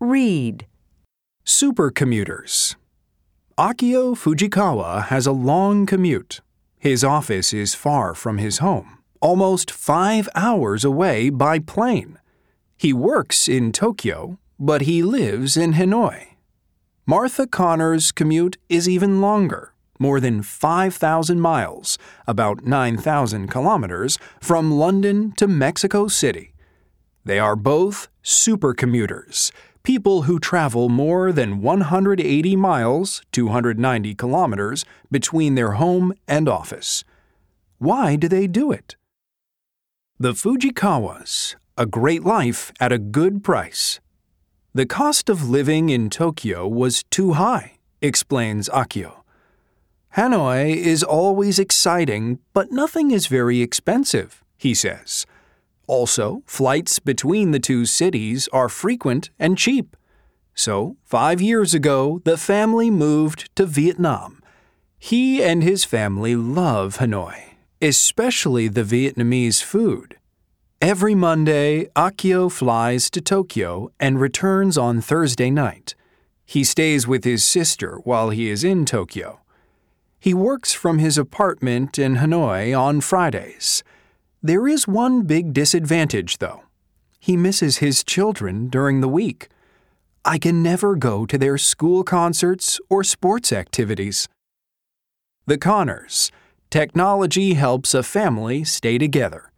Read. Supercommuters. Akio Fujikawa has a long commute. His office is far from his home, almost 5 hours away by plane. He works in Tokyo, but he lives in Hanoi. Martha Connor's commute is even longer, more than 5,000 miles, about 9,000 kilometers, from London to Mexico City. They are both supercommuters, people who travel more than 180 miles, 290 kilometers, between their home and office. Why do they do it? The Fujikawas, a great life at a good price. The cost of living in Tokyo was too high, explains Akio. Hanoi is always exciting, but nothing is very expensive, he says. Also, flights between the two cities are frequent and cheap. So, 5 years ago, the family moved to Vietnam. He and his family love Hanoi, especially the Vietnamese food. Every Monday, Akio flies to Tokyo and returns on Thursday night. He stays with his sister while he is in Tokyo. He works from his apartment in Hanoi on Fridays. There is one big disadvantage, though. He misses his children during the week. I can never go to their school concerts or sports activities. The Connors. Technology helps a family stay together.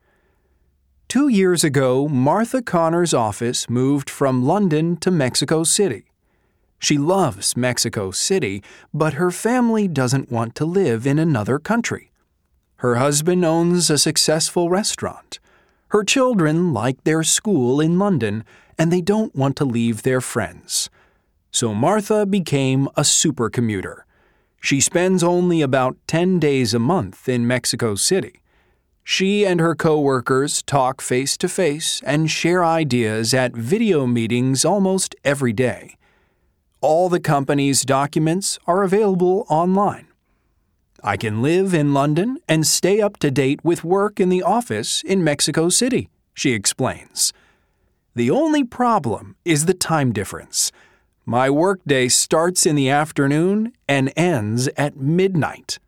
2 years ago, Martha Connor's office moved from London to Mexico City. She loves Mexico City, but her family doesn't want to live in another country. Her husband owns a successful restaurant. Her children like their school in London, and they don't want to leave their friends. So Martha became a supercommuter. She spends only about 10 days a month in Mexico City. She and her coworkers talk face-to-face and share ideas at video meetings almost every day. All the company's documents are available online. I can live in London and stay up to date with work in the office in Mexico City, she explains. The only problem is the time difference. My workday starts in the afternoon and ends at midnight.